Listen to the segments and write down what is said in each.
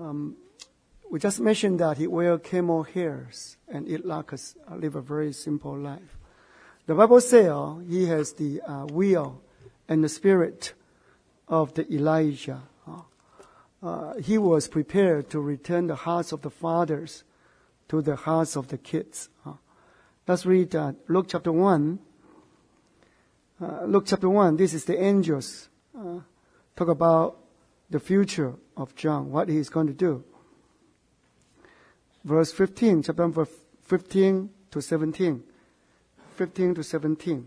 We just mentioned that he wear camel hairs and eat locusts, live a very simple life. The Bible says he has the will and the spirit of the Elijah. He was prepared to return the hearts of the fathers to the hearts of the kids. Let's read Luke chapter 1. Luke chapter 1, this is the angels talk about the future of John, what he is going to do. Verse 15, chapter 1, verse 15 to 17. 15 to 17.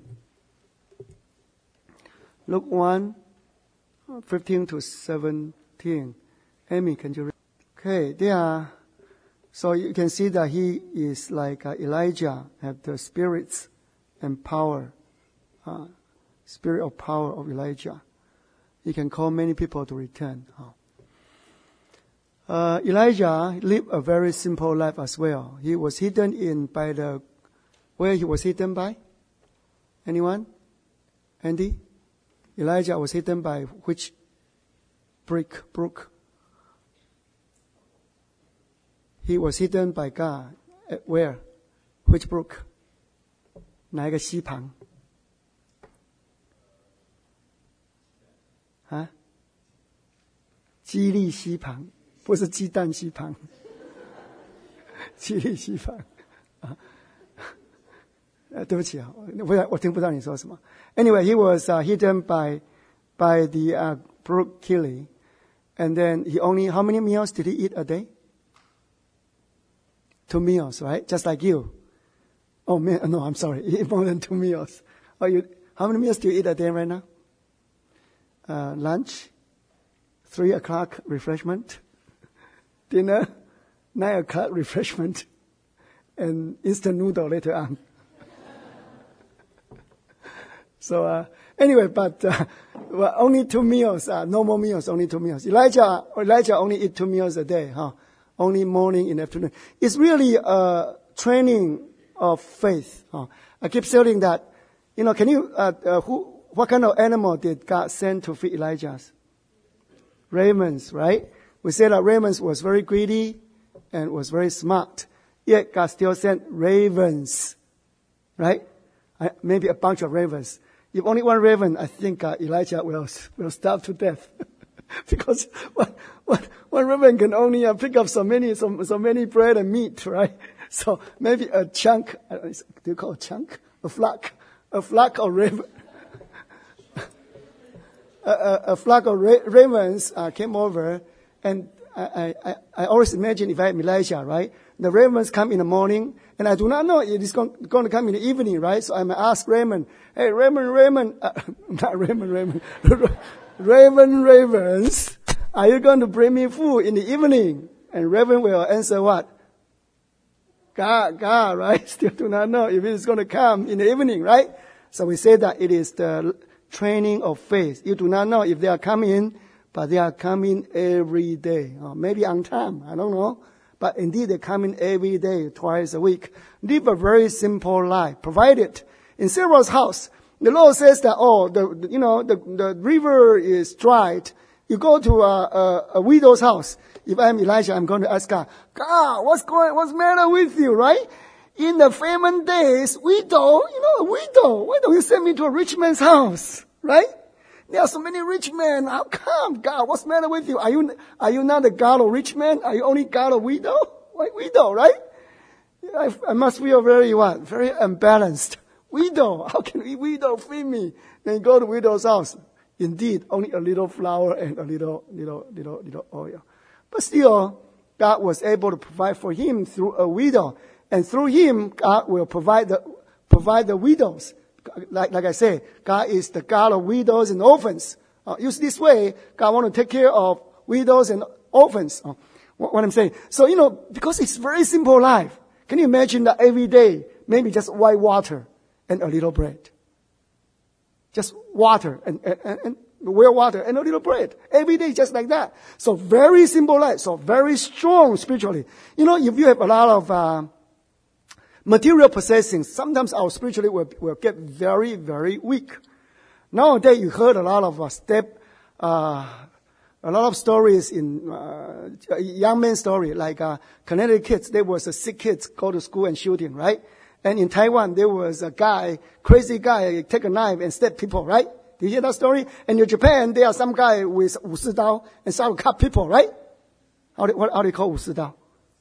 Luke 1, 15 to 17. Amy, can you read? Okay, so you can see that he is like Elijah, have the spirits and power, spirit of power of Elijah. He can call many people to return. Elijah lived a very simple life as well. He was hidden where he was hidden by? Anyone? Andy? Elijah was hidden by which brook? He was hidden by God. At where? Which brook? 哪一个溪旁？基利溪旁，不是鸡蛋溪旁。基利溪旁。对不起啊，我听不到你说什么。Anyway, he was hidden by the brook Kili, and then how many meals did he eat a day? 2 meals, right? Just like you. Oh man, no, I'm sorry. You eat more than 2 meals. How many meals do you eat a day right now? Lunch, 3 o'clock refreshment, dinner, 9 o'clock refreshment, and instant noodle later on. So anyway, but only 2 meals, no more meals, only 2 meals. Elijah only eat 2 meals a day, only morning and afternoon. It's really a training of faith. I keep saying that, can you, what kind of animal did God send to feed Elijah? Ravens, right? We said that ravens was very greedy and was very smart. Yet God still sent ravens, right? Maybe a bunch of ravens. If only one raven, I think Elijah will starve to death. Because one raven can only pick up so many bread and meat, right? So maybe a chunk, do you call it a chunk? A flock of raven. A flock of ravens came over, and I always imagine if I am Elijah, right? The ravens come in the morning, and I do not know it is going to come in the evening, right? So I may ask Raymond, hey, Raymond, not Raymond, ravens, are you going to bring me food in the evening? And Raven will answer what? God, right? Still do not know if it is going to come in the evening, right? So we say that it is the training of faith. You do not know if they are coming, but they are coming every day. Or maybe on time, I don't know. But indeed, they come in every day, twice a week. Live a very simple life. Provided in Sarah's house, the Lord says that, the river is dried. You go to a widow's house. If I'm Elijah, I'm going to ask God, what's the matter with you, right? In the famine days, widow, why don't you send me to a rich man's house, right? There are so many rich men. How come, God? What's the matter with you? Are you not the God of rich men? Are you only God of widow? Why widow, right? I must feel very unbalanced. Widow, how can a widow feed me? Then go to widow's house. Indeed, only a little flour and a little oil. But still, God was able to provide for him through a widow. And through him, God will provide the widows. Like I say, God is the God of widows and orphans. Use this way, God want to take care of widows and orphans. What I'm saying. So, because it's very simple life. Can you imagine that every day, maybe just white water and a little bread? Just water and well water and a little bread. Every day just like that. So very simple life. So very strong spiritually. If you have a lot of material possessions, sometimes our spiritually will get very, very weak. Nowadays, you heard a lot of A lot of stories in young men's story, like Connecticut kids, there was a sick kids go to school and shooting, right? And in Taiwan, there was a guy, crazy guy, take a knife and stab people, right? Did you hear that story? And in Japan, there are some guy with 武士刀 and start to cut people, right? How do you call 武士刀?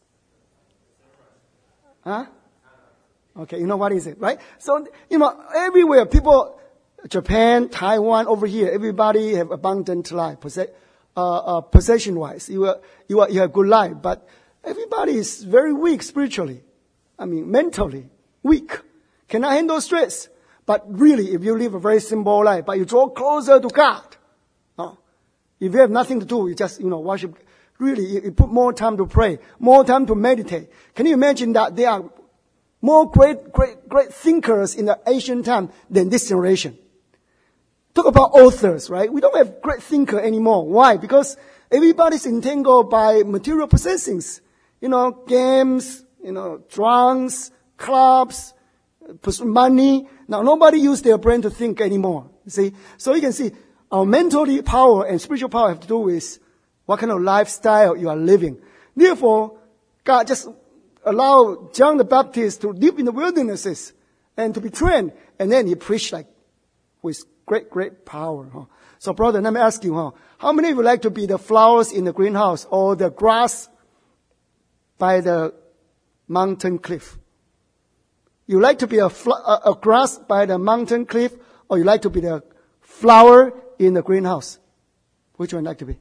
Huh? Okay, you know what is it, right? So, everywhere, people, Japan, Taiwan, over here, everybody have abundant life, possession-wise. You have good life, but everybody is very weak spiritually. Mentally weak. Cannot handle stress. But really, if you live a very simple life, but you draw closer to God, if you have nothing to do, you just, worship. Really, you put more time to pray, more time to meditate. Can you imagine that there are more great thinkers in the ancient time than this generation? Talk about authors, right? We don't have great thinker anymore. Why? Because everybody's entangled by material possessions. Games, drugs, clubs, money. Now, nobody use their brain to think anymore. You see? So you can see our mental power and spiritual power have to do with what kind of lifestyle you are living. Therefore, God just allowed John the Baptist to live in the wildernesses and to be trained. And then he preached with great power. So brother, let me ask you, how many of you like to be the flowers in the greenhouse or the grass by the mountain cliff? You like to be a grass by the mountain cliff, or you like to be the flower in the greenhouse? Which one like to be?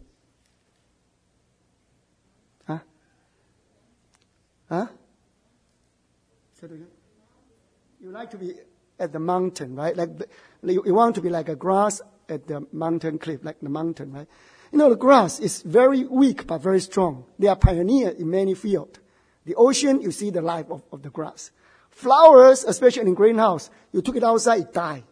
Huh? You like to be at the mountain, right? You want to be like a grass at the mountain cliff, like the mountain, right? The grass is very weak but very strong. They are pioneers in many fields. The ocean, you see the life of the grass. Flowers, especially in greenhouse, you took it outside, it die.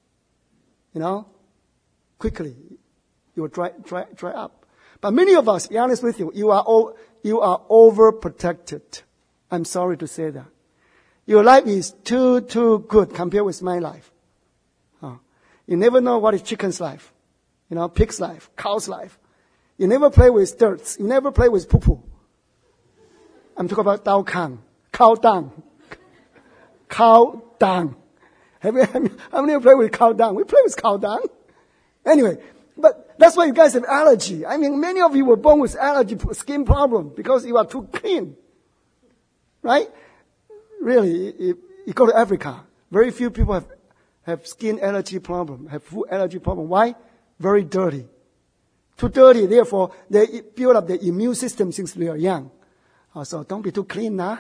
Quickly, you will dry up. But many of us, to be honest with you, you are overprotected. I'm sorry to say that. Your life is too good compared with my life. You never know what is chicken's life, pig's life, cow's life. You never play with dirt. You never play with poo-poo. I'm talking about cow dung. Cow dung. How many of you play with cow dung? We play with cow dung. Anyway, but that's why you guys have allergy. Many of you were born with allergy, skin problem, because you are too clean. Right? Really, you go to Africa, very few people have skin allergy problem, have food allergy problem. Why? Very dirty. Too dirty, therefore, they build up the immune system since they are young. So don't be too clean, nah?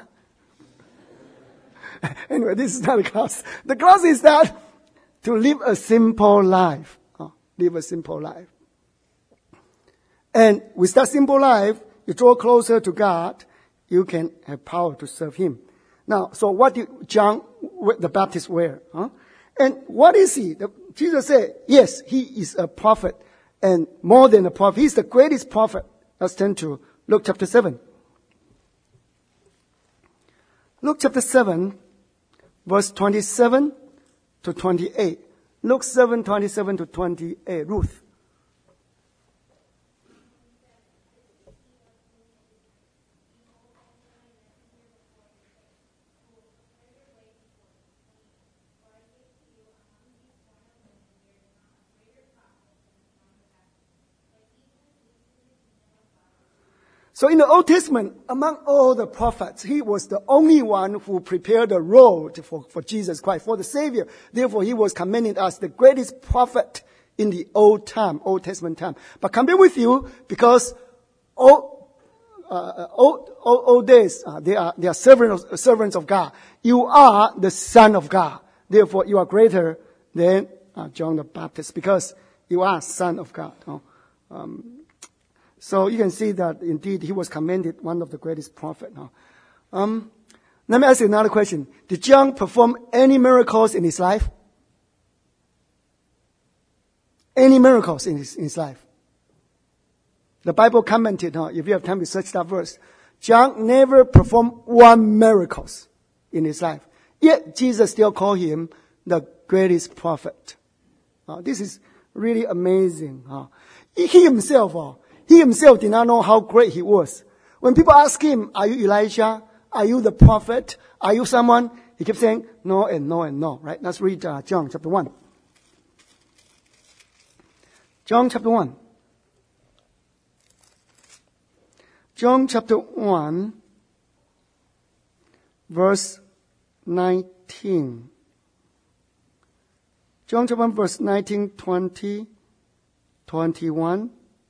Anyway, this is not the class. The class is that to live a simple life. Live a simple life. And with that simple life, you draw closer to God, you can have power to serve Him. Now, so what did John the Baptist wear? And what is he? Jesus said, yes, he is a prophet, and more than a prophet. He's the greatest prophet. Let's turn to Luke chapter 7. Luke chapter 7, verse 27 to 28. Luke 7, 27 to 28. Ruth. So in the Old Testament, among all the prophets, he was the only one who prepared the road for Jesus Christ, for the Savior. Therefore, he was commended as the greatest prophet in the Old Testament time. But compare with you, because old days, they are servants of God. You are the Son of God. Therefore, you are greater than John the Baptist, because you are Son of God. So you can see that indeed he was commended one of the greatest prophets. Let me ask you another question. Did John perform any miracles in his life? Any miracles in his life? The Bible commented, if you have time to search that verse, John never performed one miracle in his life. Yet Jesus still called him the greatest prophet. This is really amazing. He himself, He himself did not know how great he was. When people ask him, are you Elijah? Are you the prophet? Are you someone? He kept saying, no and no and no, right? Let's read John chapter 1. John chapter 1. John chapter 1, verse 19. John chapter 1, verse 19, 20, 21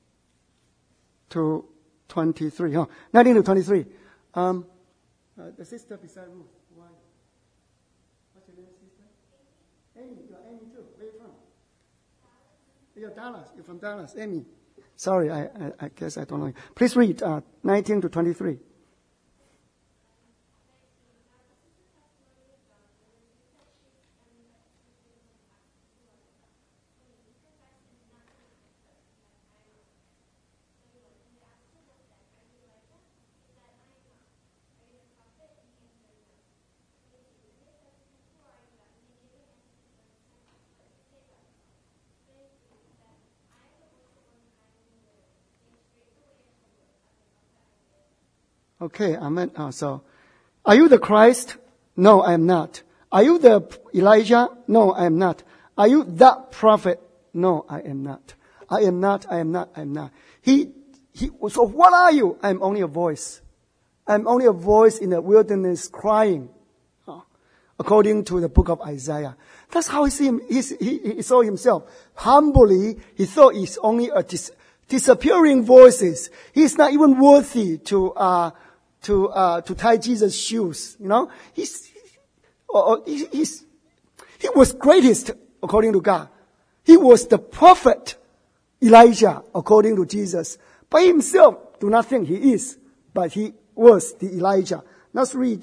to 23. 19 to 23. The sister beside Ruth. Why? What's your name, sister? Amy. You're Amy too. Where are you from? You're Dallas. You're from Dallas. Amy. Sorry, I guess I don't know. Please read 19 to 23. Okay, amen. So, are you the Christ? No, I am not. Are you the Elijah? No, I am not. Are you that prophet? No, I am not. I am not, I am not, I am not. So what are you? I am only a voice. I am only a voice in the wilderness crying. According to the book of Isaiah. That's how he saw himself. Humbly, he thought he's only a disappearing voices. He's not even worthy to tie Jesus' shoes. You know, he was greatest according to God. He was the prophet Elijah according to Jesus. By himself, do not think he is, but he was the Elijah. Let's read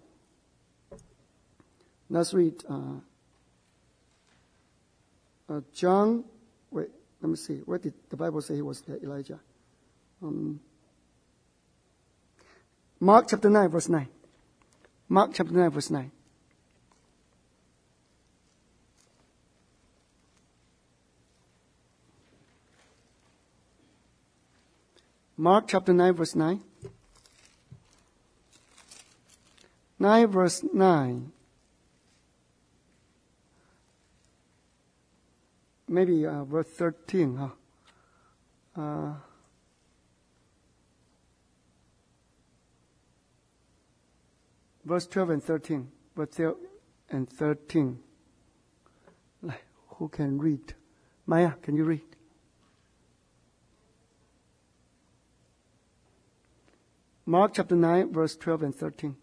John. Wait, let me see. Where did the Bible say he was the Elijah? Mark chapter 9, verse 9. Mark chapter 9, verse 9. Mark chapter 9, verse 9. 9, verse 9. Maybe verse 13. Verse 12 and 13. Verse 12 and 13. Who can read? Maya, can you read? Mark chapter 9, verse 12 and 13.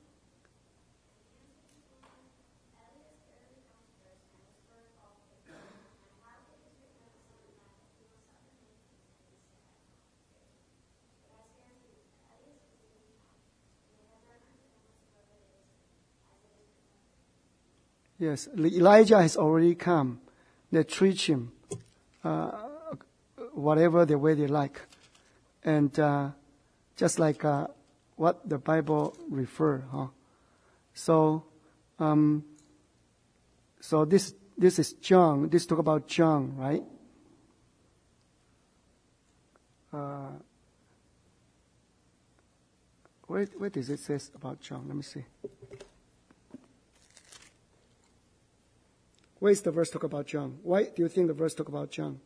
Yes, Elijah has already come. They treat him whatever the way they like. And just like what the Bible refer. So this is John. This talk about John, right? Where does it say about John? Let me see. Where is the verse talk about John? Why do you think the verse talk about John?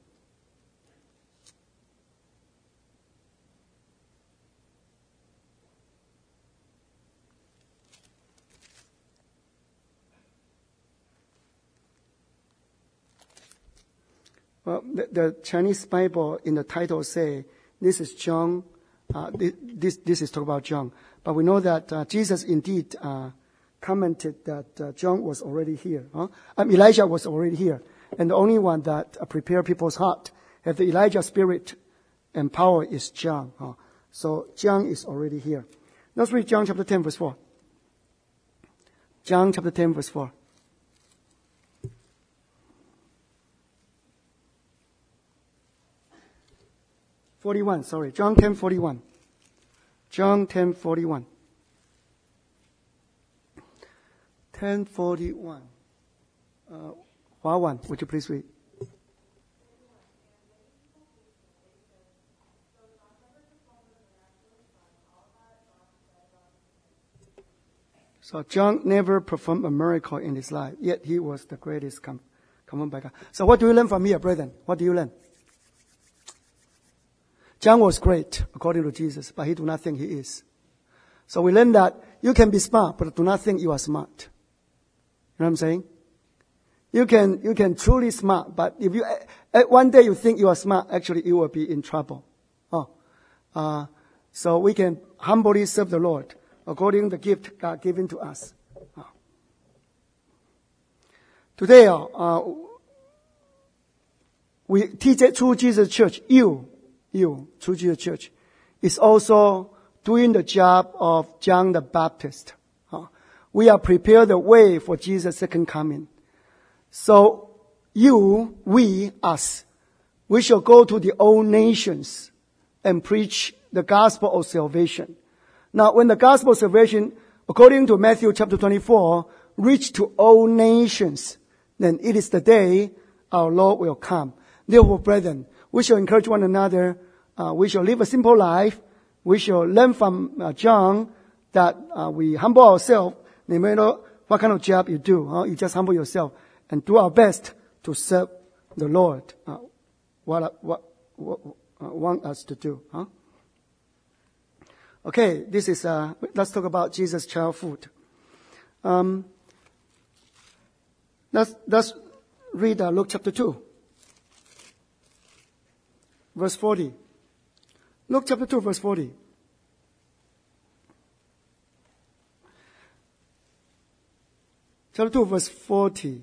Well, the Chinese Bible in the title say this is John. This is talk about John. But we know that Jesus indeed commented that John was already here. Elijah was already here. And the only one that prepared people's heart, have the Elijah spirit and power is John. So John is already here. Let's read John chapter 10 verse 4. John chapter 10 verse 4. John 10:41. John 10:41. 10:41. Hua Wan, would you please read? So John never performed a miracle in his life, yet he was the greatest commanded by God. So what do we learn from here, brethren? What do you learn? John was great, according to Jesus, but he do not think he is. So we learn that you can be smart, but do not think you are smart. You know what I'm saying? You can truly smart, but if you one day you think you are smart, actually you will be in trouble. So we can humbly serve the Lord according to the gift God given to us. Today, we teach it through Jesus Church. You, through Jesus Church, is also doing the job of John the Baptist. We are prepared the way for Jesus' second coming. So we shall go to the old nations and preach the gospel of salvation. Now, when the gospel of salvation, according to Matthew chapter 24, reach to all nations, then it is the day our Lord will come. Therefore, brethren, we shall encourage one another. We shall live a simple life. We shall learn from John that we humble ourselves. No matter what kind of job you do, you just humble yourself and do our best to serve the Lord. What want us to do? Okay, this is, let's talk about Jesus' child food. Let's read Luke chapter 2, verse 40. Luke chapter 2, verse 40. Chapter 2, verse 40.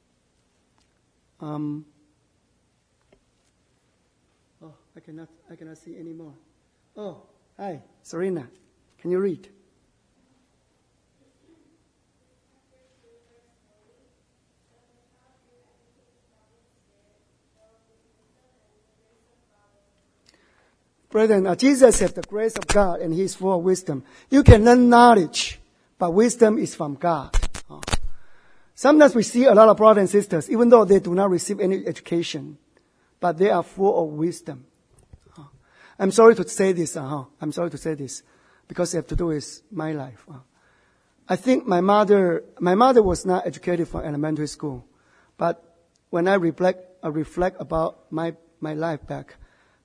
I cannot see anymore. Oh, hi, Serena. Can you read? Brethren, Jesus has the grace of God and He is full of wisdom. You can learn knowledge, but wisdom is from God. Sometimes we see a lot of brothers and sisters, even though they do not receive any education, but they are full of wisdom. I'm sorry to say this. I'm sorry to say this because it has to do with my life. I think my mother was not educated from elementary school, but when I reflect about my life back,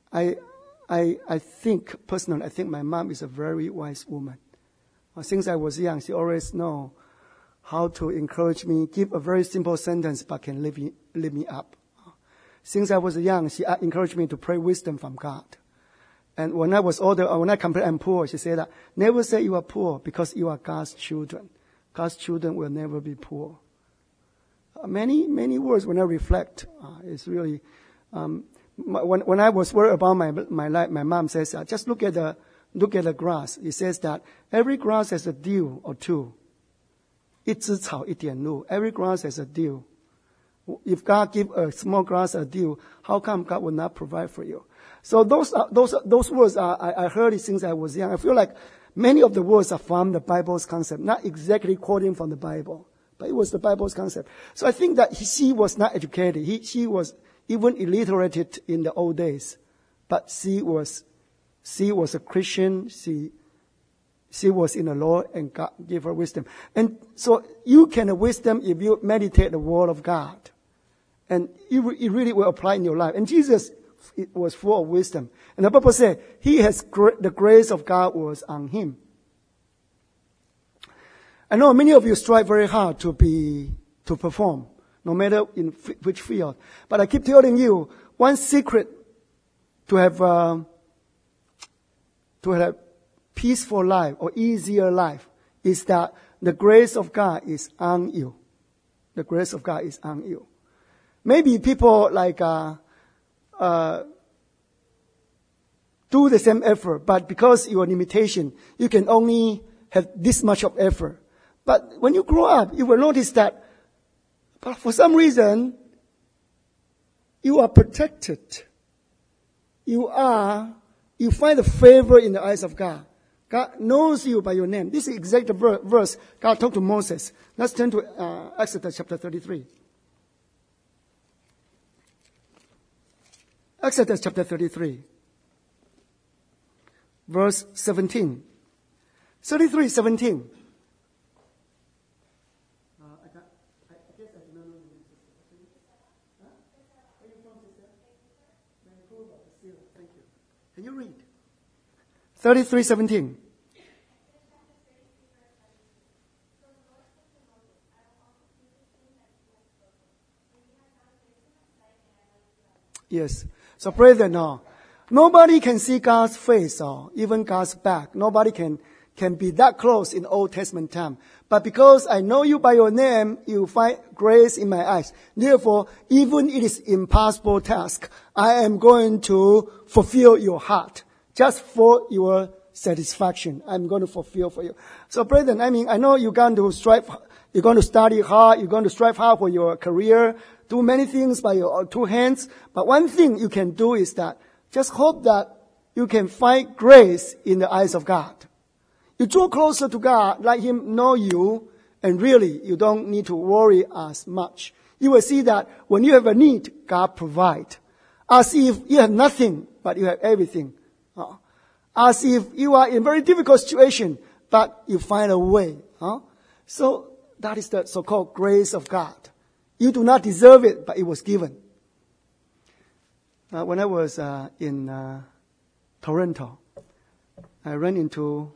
I think personally, I think my mom is a very wise woman. Since I was young, she always know how to encourage me, give a very simple sentence, but can lift me up. Since I was young, she encouraged me to pray wisdom from God. And when I was older, when I complained I'm poor, she said that, never say you are poor because you are God's children. God's children will never be poor. Many words when I reflect, it's really, when I was worried about my life, my mom says, just look at the grass. It says that every grass has a dew or two. 一枝草一点露. Every grass has a dew. If God give a small grass a dew, how come God will not provide for you? So those words I heard it since I was young. I feel like many of the words are from the Bible's concept, not exactly quoting from the Bible, but it was the Bible's concept. So I think that she was not educated. She was even illiterate in the old days, but she was a Christian. She was in the Lord and God gave her wisdom. And so you can have wisdom if you meditate the word of God. And it really will apply in your life. And Jesus was full of wisdom. And the Bible said, the grace of God was on him. I know many of you strive very hard to perform, no matter in which field. But I keep telling you, one secret to have peaceful life or easier life is that the grace of God is on you. The grace of God is on you. Maybe people do the same effort, but because you are limitation, you can only have this much of effort. But when you grow up, you will notice that, but for some reason, you are protected. You find the favor in the eyes of God. God knows you by your name. This is exact verse God talked to Moses. Let's turn to Exodus chapter 33. Exodus chapter 33, verse 17. 33:17. 33:17. Yes. So brethren, nobody can see God's face or even God's back. Nobody can be that close in Old Testament time. But because I know you by your name, you find grace in my eyes. Therefore, even it is impossible task, I am going to fulfill your heart. Just for your satisfaction, I'm going to fulfill for you. So brethren, I know you're going to study hard, you're going to strive hard for your career, do many things by your 2 hands. But one thing you can do is that just hope that you can find grace in the eyes of God. You draw closer to God, let Him know you, and really you don't need to worry as much. You will see that when you have a need, God provides. As if you have nothing, but you have everything. As if you are in a very difficult situation, but you find a way. So that is the so-called grace of God. You do not deserve it, but it was given. When I was in Toronto, I ran into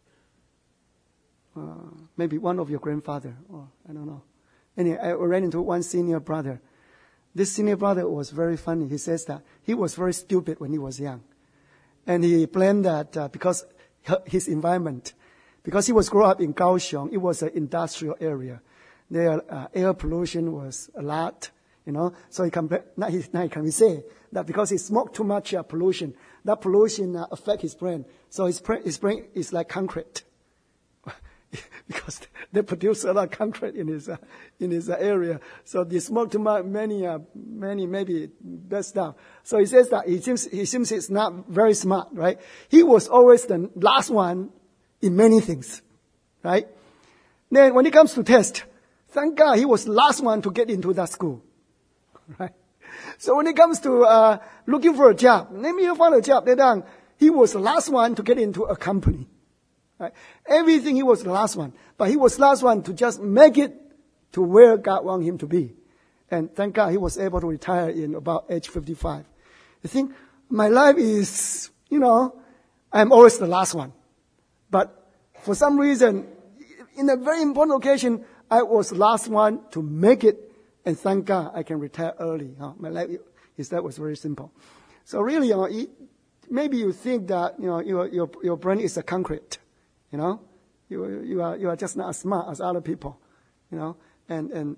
maybe one of your grandfather, or I don't know. Anyway, I ran into one senior brother. This senior brother was very funny. He says that he was very stupid when he was young. And he blamed that because his environment. Because he was growing up in Kaohsiung, it was an industrial area. There, air pollution was a lot, So he can say that because he smoked too much pollution, that pollution affect his brain. So his brain is like concrete. Because they produce a lot of concrete in his area. So they smoke too much, many maybe bad stuff. So he says that he seems he's not very smart, right? He was always the last one in many things, right? Then when it comes to test, thank God he was the last one to get into that school, right? So when it comes to looking for a job, maybe you find a job, then he was the last one to get into a company. Right? Everything he was the last one. But he was the last one to just make it to where God wanted him to be. And thank God he was able to retire in about age 55. I think my life is, I'm always the last one. But for some reason, in a very important occasion, I was the last one to make it. And thank God I can retire early. My life was very simple. So really, maybe you think that, your brain is a concrete. You are just not as smart as other people, and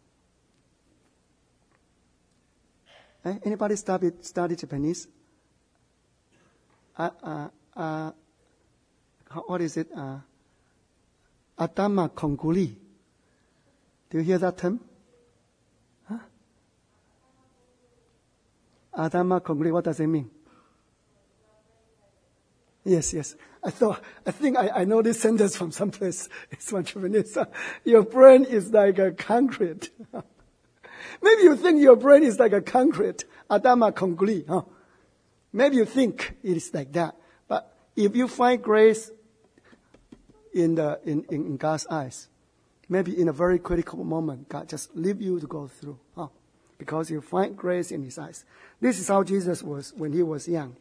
anybody study Japanese? What is it? Atama konguli. Do you hear that term? Atama konguli. What does it mean? Yes. I think I know this sentence from someplace. It's from Japanese. Your brain is like a concrete. Maybe you think your brain is like a concrete. Adama kongli. Maybe you think it is like that. But if you find grace in God's eyes, maybe in a very critical moment, God just leave you to go through. Because you find grace in His eyes. This is how Jesus was when He was young.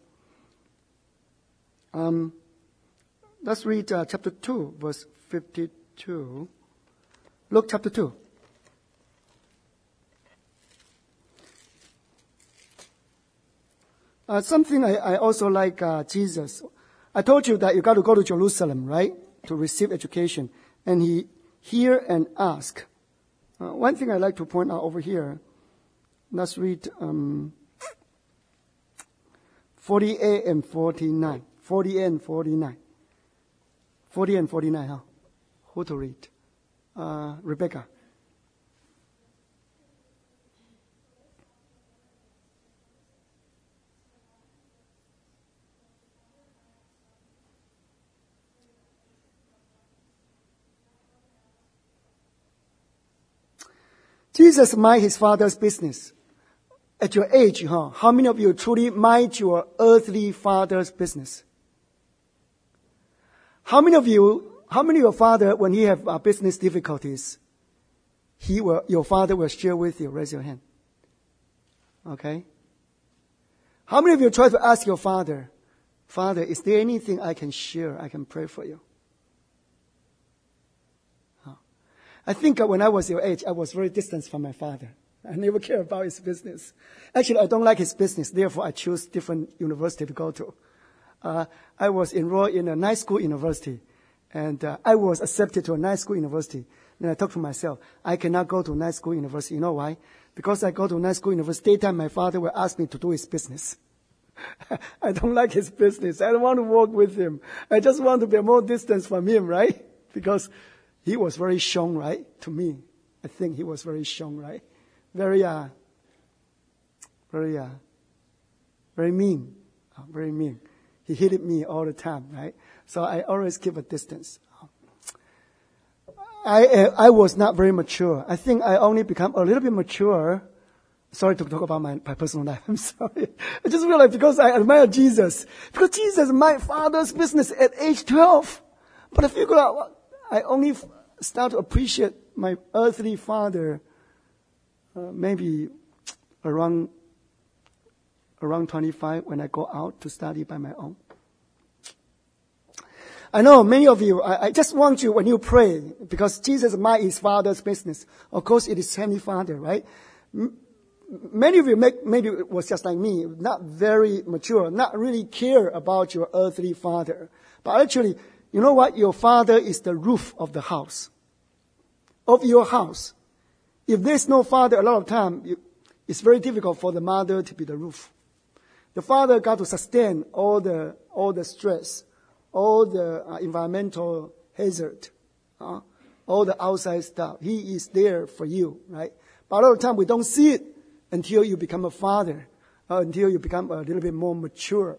Let's read chapter 2, verse 52. Luke chapter 2. Something I also like Jesus. I told you that you got to go to Jerusalem, right, to receive education. And He hear and ask. One thing I like to point out over here, let's read 48 and 49. 40 and 49. 40 and 49, Who to read? Rebecca. Jesus mind His Father's business. At your age, how many of you truly mind your earthly father's business? How many of your father, when he have business difficulties, your father will share with you? Raise your hand. Okay. How many of you try to ask your father Father, is there anything I can share? I can pray for you. I think when I was your age, I was very distant from my father. I never cared about his business. Actually, I don't like his business. Therefore, I choose different university to go to. I was enrolled in a night school university. And I was accepted to a night school university. Then I talked to myself, I cannot go to night school university. You know why? Because I go to night school university, daytime my father will ask me to do his business. I don't like his business. I don't want to work with him. I just want to be more distance from him, right? Because he was very strong, right? To me, I think he was very strong, right? Very mean. Very mean. He hated me all the time, right? So I always keep a distance. I was not very mature. I think I only become a little bit mature. Sorry to talk about my personal life. I'm sorry. I just realized because I admire Jesus. Because Jesus, my father's business at age 12. But I figured out I only start to appreciate my earthly father maybe around 25 when I go out to study by my own. I know many of you, I just want you, when you pray, because Jesus mind his father's business. Of course, it is Heavenly Father, right? Many of you maybe it was just like me, not very mature, not really care about your earthly father. But actually, you know what? Your father is the roof of the house, of your house. If there's no father, a lot of time, it's very difficult for the mother to be the roof. The father got to sustain all the stress, all the environmental hazard, all the outside stuff. He is there for you, right? But a lot of time we don't see it until you become a father, until you become a little bit more mature.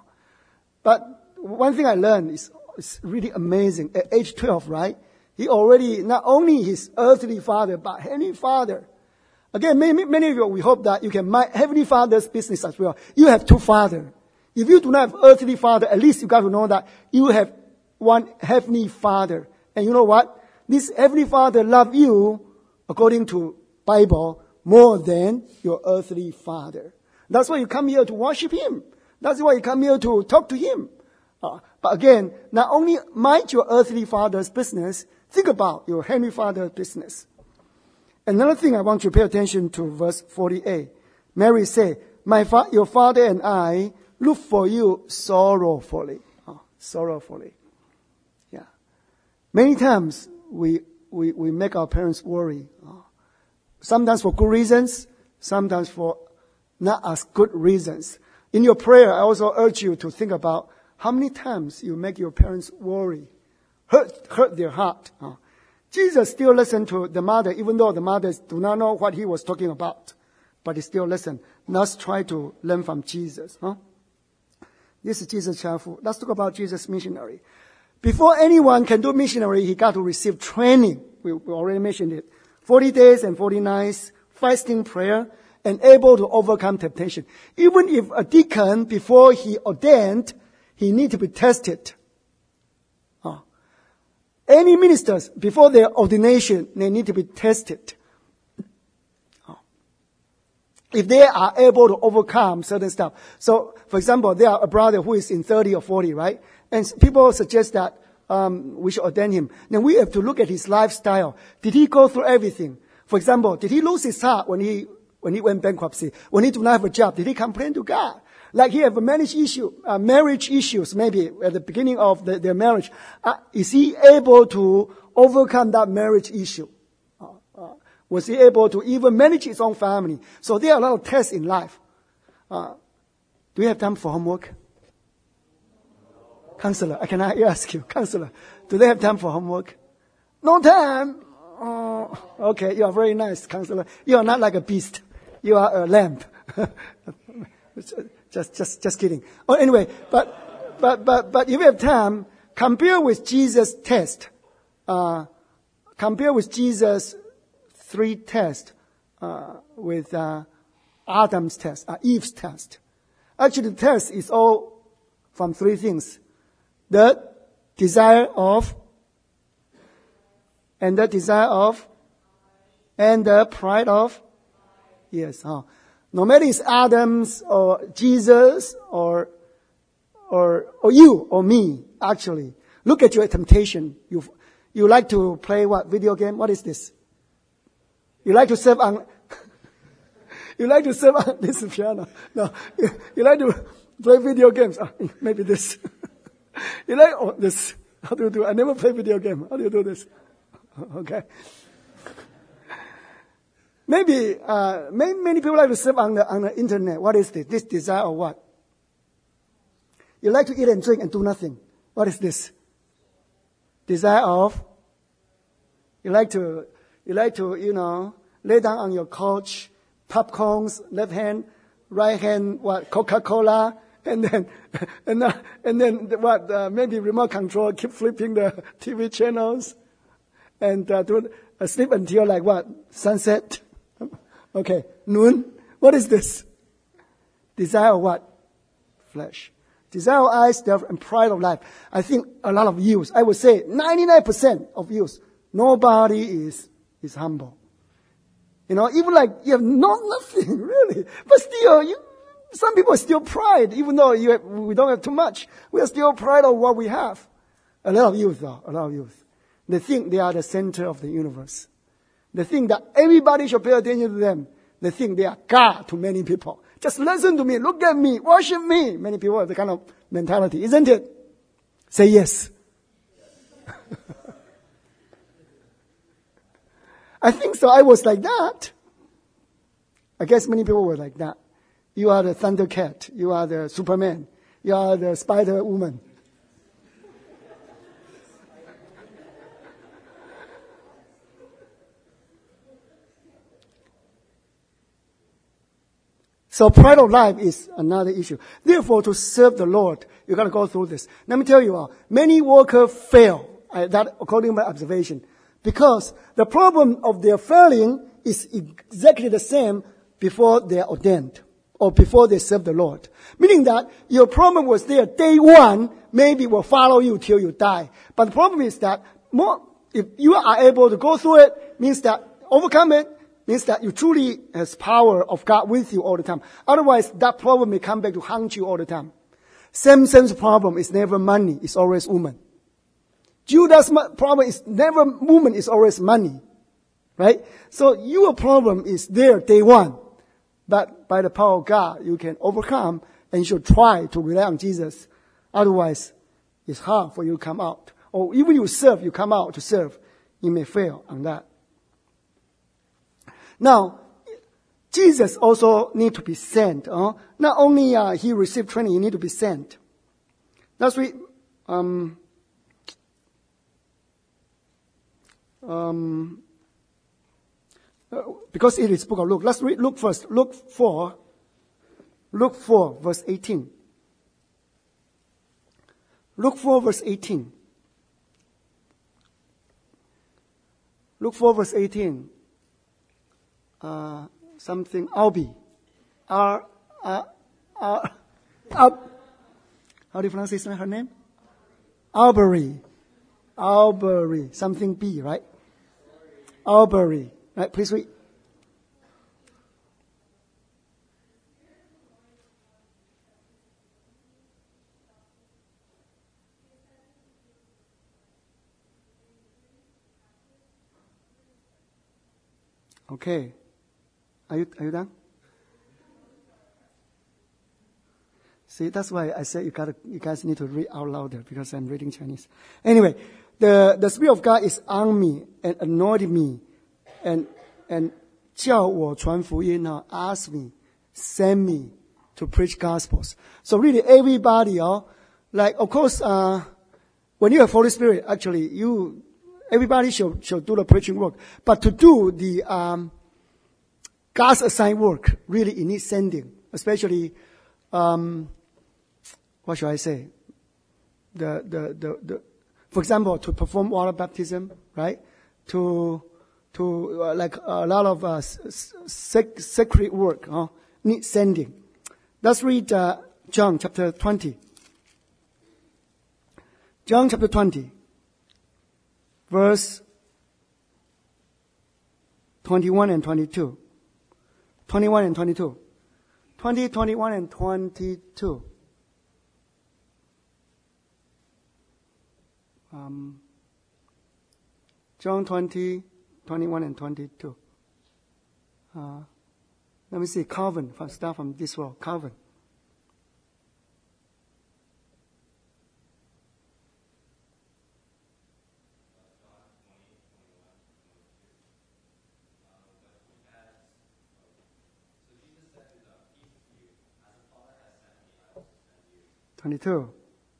But one thing I learned is it's really amazing. At age 12, right? He already, not only his earthly father, but Heavenly Father. Again, many of you, we hope that you can mind Heavenly Father's business as well. You have two fathers. If you do not have earthly father, at least you got to know that you have one Heavenly Father. And you know what? This Heavenly Father loves you, according to Bible, more than your earthly father. That's why you come here to worship Him. That's why you come here to talk to Him. But again, not only mind your earthly father's business, think about your Heavenly Father's business. Another thing I want you to pay attention to, verse 48. Mary said, your father and I look for you sorrowfully. Sorrowfully. Yeah. Many times we make our parents worry. Sometimes for good reasons, sometimes for not as good reasons. In your prayer, I also urge you to think about how many times you make your parents worry, hurt their heart. Jesus still listened to the mother, even though the mothers do not know what he was talking about. But he still listened. Let's try to learn from Jesus. This is Jesus' childhood. Let's talk about Jesus' missionary. Before anyone can do missionary, he got to receive training. We already mentioned it. 40 days and 40 nights, fasting prayer, and able to overcome temptation. Even if a deacon, before he ordained, he need to be tested. Any ministers, before their ordination, they need to be tested. If they are able to overcome certain stuff. So, for example, there are a brother who is in 30 or 40, right? And people suggest that we should ordain him. Then we have to look at his lifestyle. Did he go through everything? For example, did he lose his heart when he went bankruptcy? When he did not have a job, did he complain to God? Like he have a marriage issues maybe at the beginning of their marriage. Is he able to overcome that marriage issue? Was he able to even manage his own family? So there are a lot of tests in life. Do you have time for homework? Counselor, I can ask you, counselor, do they have time for homework? No time. Okay, you are very nice, counselor. You are not like a beast. You are a lamb. Just kidding. Oh, anyway, but if you have time, compare with Jesus' test. Compare with Jesus' 3 tests with Adam's test, Eve's test. Actually, the test is all from 3 things: the desire of, and the desire of, and the pride of. Yes. No matter it's Adam's or Jesus or or you or me, actually. Look at your temptation. You like to play what? Video game? What is this? You like to serve on, you like to serve on, this is piano. No, you like to play video games. Maybe this. You like, this. How do you do? I never play video game. How do you do this? Okay. Maybe, many people like to serve on the internet. What is this? This desire or what? You like to eat and drink and do nothing. What is this? Desire of? You like to, lay down on your couch, popcorns, left hand, right hand, what, Coca-Cola, and then what, maybe remote control, keep flipping the TV channels, and sleep until like what, sunset? Okay, noon. What is this? Desire of what? Flesh. Desire of eyes, and pride of life. I think a lot of youth, I would say 99% of youth, nobody is humble. Even like you have nothing, really. But still, some people are still pride, even though we don't have too much. We are still proud of what we have. A lot of youth, though, a lot of youth. They think they are the center of the universe. They think that everybody should pay attention to them. They think they are God to many people. Just listen to me, look at me, worship me. Many people have the kind of mentality, isn't it? Say yes. I think so. I was like that. I guess many people were like that. You are the Thundercat. You are the Superman. You are the Spider-Woman. So pride of life is another issue. Therefore, to serve the Lord, you got to go through this. Let me tell you, many workers fail. That according to my observation. Because the problem of their failing is exactly the same before they are ordained or before they serve the Lord. Meaning that your problem was there day one, maybe will follow you till you die. But the problem is that if you are able to go through it, means that overcome it, means that you truly has power of God with you all the time. Otherwise, that problem may come back to haunt you all the time. Samson's problem is never money, it's always woman. Judas' problem is never woman, it's always money. Right? So your problem is there day one. But by the power of God, you can overcome and you should try to rely on Jesus. Otherwise, it's hard for you to come out. Or even you serve, you come out to serve, you may fail on that. Now, Jesus also need to be sent. Not only he received training, he need to be sent. Let's read because it is book of Luke. Let's read Luke first. Luke 4, verse 18. Luke 4, verse 18. Luke 4, verse 18. Something, Albi. How do you pronounce her name? Albury. Something B, right? Albury. Right, please read. Okay. Are you done? See, that's why I said you guys need to read out louder because I'm reading Chinese. Anyway, the Spirit of God is on me and anointed me and 叫我传福音, ask me, send me to preach gospels. So really everybody, like of course, when you have Holy Spirit, actually everybody should do the preaching work. But to do the God's assigned work, really it needs sending, especially what should I say? For example, to perform water baptism, right? To like a lot of sacred work, need sending. Let's read John chapter 20. John chapter 20, verse 21 and 22. 21 and 22. 20, 21 and 22. John 20, 21 and 22. Let me see, Calvin, start from this row, Calvin. So 22.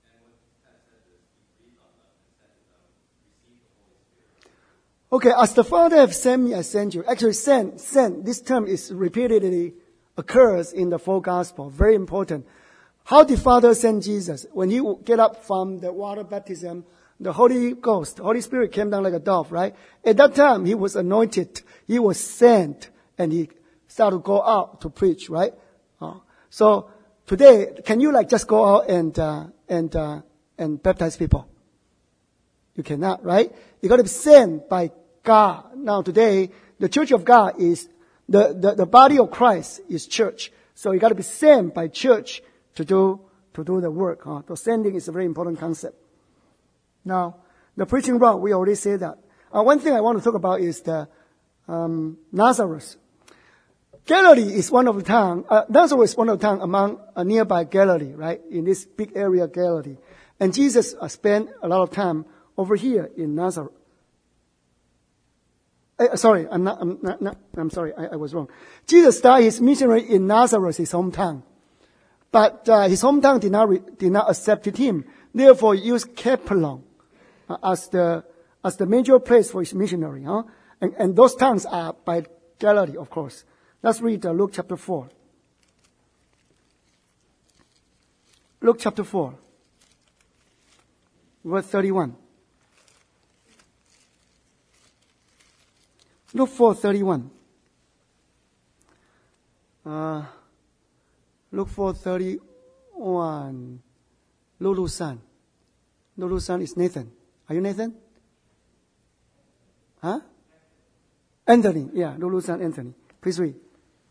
Okay, as the Father have sent me, I send you. Actually, send, this term is repeatedly occurs in the four Gospels. Very important. How did Father send Jesus? When he get up from the water baptism, the Holy Ghost, Holy Spirit came down like a dove, right? At that time, he was anointed. He was sent, and he started to go out to preach, right? So today, can you just go out and baptize people? You cannot, right? You got to be sent by God. Now today, the church of God is, the body of Christ is church. So you got to be sent by church to do the work. So sending is a very important concept. Now, the preaching route, we already said that. One thing I want to talk about is the Nazareth. Galilee is one of the town. Nazareth is one of the town among nearby Galilee, right? In this big area, Galilee. And Jesus spent a lot of time over here in Nazareth. Sorry, I'm sorry, I was wrong. Jesus started his missionary in Nazareth, his hometown. But his hometown did not accept him. Therefore, he used Capernaum as the major place for his missionary. And those towns are by Galilee, of course. Let's read Luke chapter 4. Luke chapter 4, verse 31. Luke 4:31. Luke 4:31. Lulu's son. Lulu's son is Nathan. Are you Nathan? Huh? Anthony. Yeah, Lulu's son Anthony. Please read.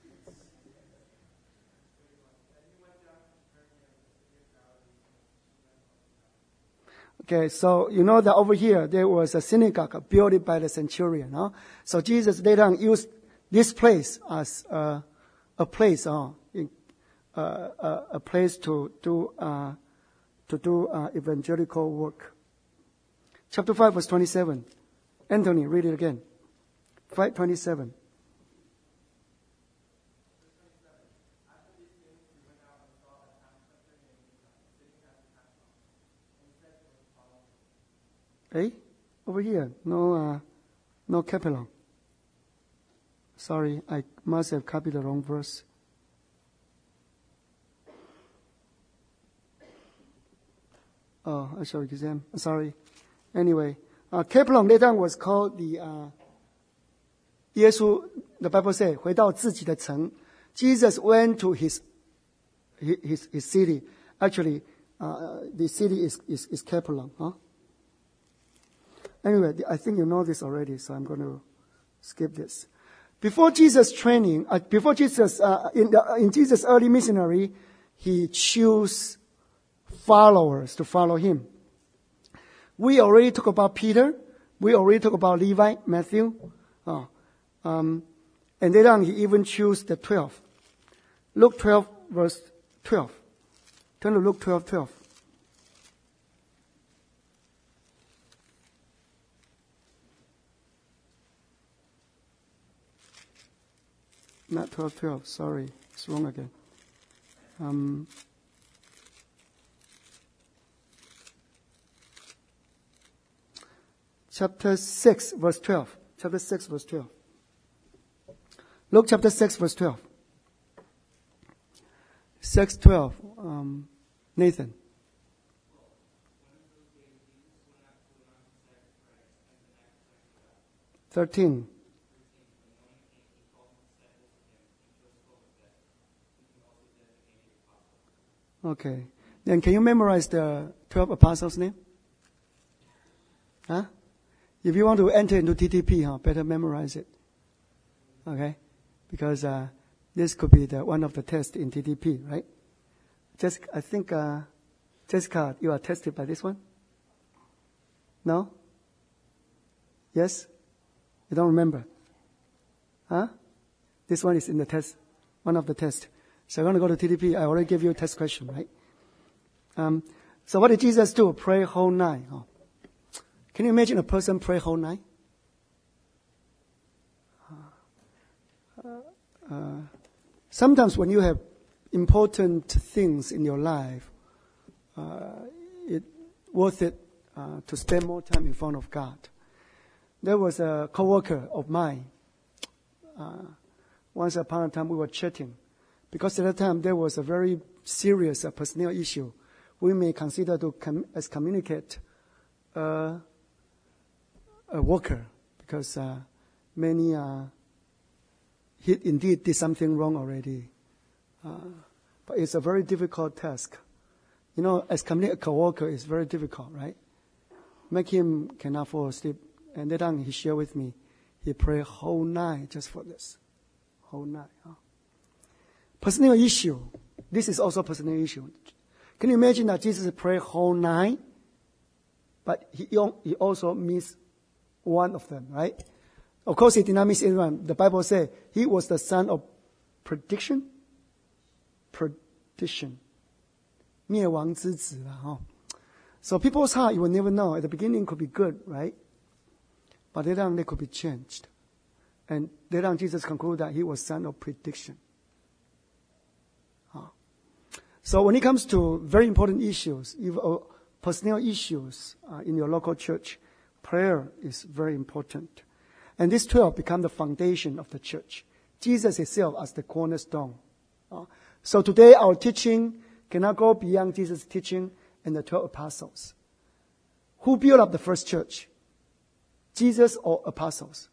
Okay, so you know that over here there was a synagogue built by the centurion. So Jesus later on used this place as a place, a place to do evangelical work. Chapter 5, verse 27. Anthony, read it again. 5:27. Hey, over here, no Capernaum. Sorry, I must have copied the wrong verse. Oh, I shall exam. Sorry. Anyway, Capernaum later was called the 耶稣, the Bible says, 回到自己的城. Jesus went to his city. Actually, the city is Capernaum. Anyway, I think you know this already, so I'm going to skip this. Before Jesus' training, in Jesus' early missionary, he chose followers to follow him. We already talked about Peter. We already talked about Levi, Matthew. And later on, he even chose the 12. Luke 12, verse 12. Turn to Luke 12:12. Not 12:12. Sorry, it's wrong again. Chapter 6, verse 12. Chapter 6, verse 12. Luke chapter 6, verse 12. 6:12. Nathan. $13. Okay. Then can you memorize the 12 apostles' name? Huh? If you want to enter into TTP, better memorize it. Okay? Because this could be one of the tests in TTP, right? I think, Jessica, you are tested by this one? No? Yes? You don't remember? Huh? This one is in the test, one of the tests. So you're going to go to TDP. I already gave you a test question, right? So what did Jesus do? Pray whole night. Oh. Can you imagine a person pray whole night? Sometimes when you have important things in your life, it's worth it to spend more time in front of God. There was a coworker of mine. Once upon a time we were chatting, because at that time there was a very serious personnel issue. We may consider to communicate a worker, because many he indeed did something wrong already. But it's a very difficult task. You know, as communicate a co-worker is very difficult, right? Make him cannot fall asleep. And that time he shared with me, he prayed whole night just for this. Whole night. Personal issue. This is also a personal issue. Can you imagine that Jesus prayed whole night, but he also missed one of them, right? Of course, he did not miss anyone. The Bible says he was the son of perdition. 灭亡之子啦, huh? So people's heart, you will never know. At the beginning, could be good, right? But later on, they could be changed. And later on, Jesus concluded that he was son of perdition. So when it comes to very important issues, personal issues in your local church, prayer is very important. And these 12 become the foundation of the church. Jesus himself as the cornerstone. So today our teaching cannot go beyond Jesus' teaching and the 12 apostles. Who built up the first church? Jesus or apostles?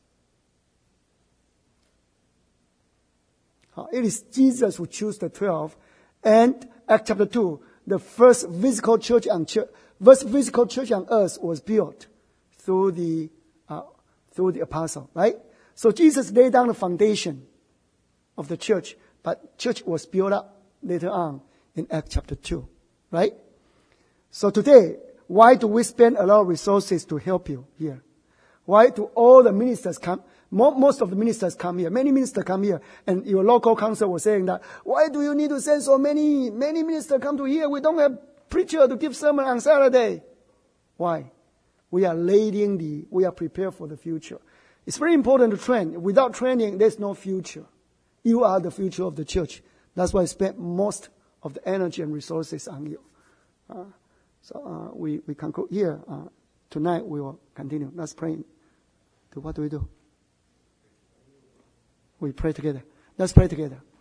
It is Jesus who chose the 12. And Acts chapter 2, the first physical church on earth was built through the apostle, right? So Jesus laid down the foundation of the church, but church was built up later on in Acts chapter 2, right? So today, why do we spend a lot of resources to help you here? Why do all the ministers come? Most of the ministers come here. Many ministers come here. And your local council was saying that, why do you need to send so many ministers come to here? We don't have preacher to give sermon on Saturday. Why? We are prepared for the future. It's very important to train. Without training, there's no future. You are the future of the church. That's why I spend most of the energy and resources on you. So we conclude here. Tonight we will continue. Let's pray. What do we do? We pray together. Let's pray together.